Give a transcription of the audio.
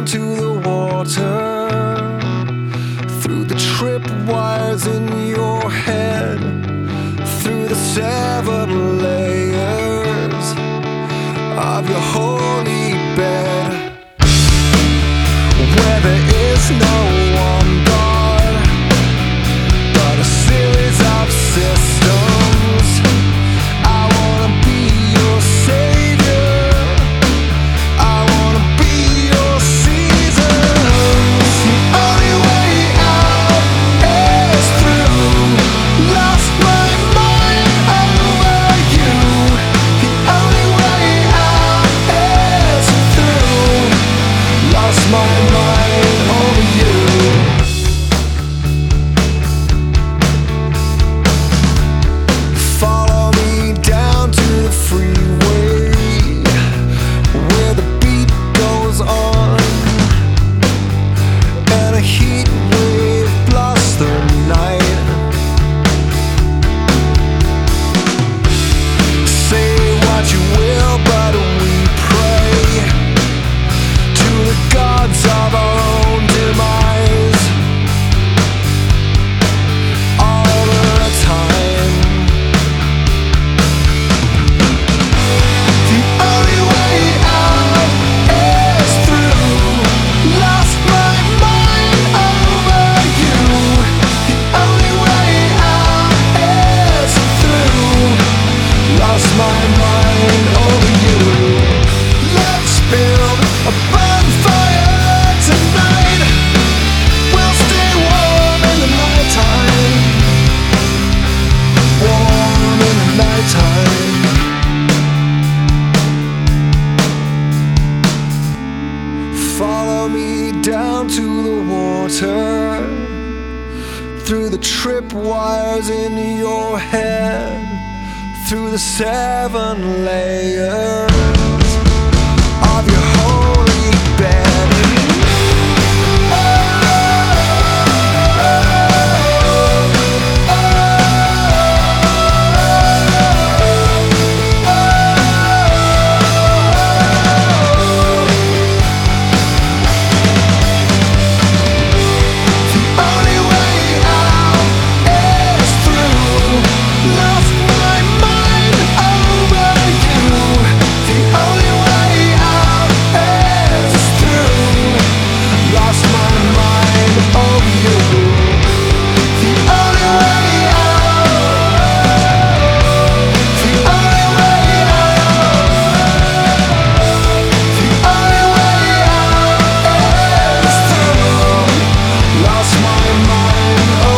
down to the water, through the tripwires in your head, through the 7 layers of your holy bed, where there is no one God, but a series of systems. I wanna be your savior, I wanna be your Caesar. The only way out is through. Lost my mind over you. The only way out is through. Lost my mind over you. Follow me down to the freeway, where the beat goes on, and a heat wave blasts the night. Say what you will, but we pray to the gods of our own demise all the time. The only way out is through. Lost my mind over you. The only way out is through. Lost my mind over you. Let's build a bonfire tonight. We'll stay warm in the nighttime. Warm in the nighttime. Follow me down to the water, through the tripwires in your head, through the 7 layers of your holy bed. Lost my mind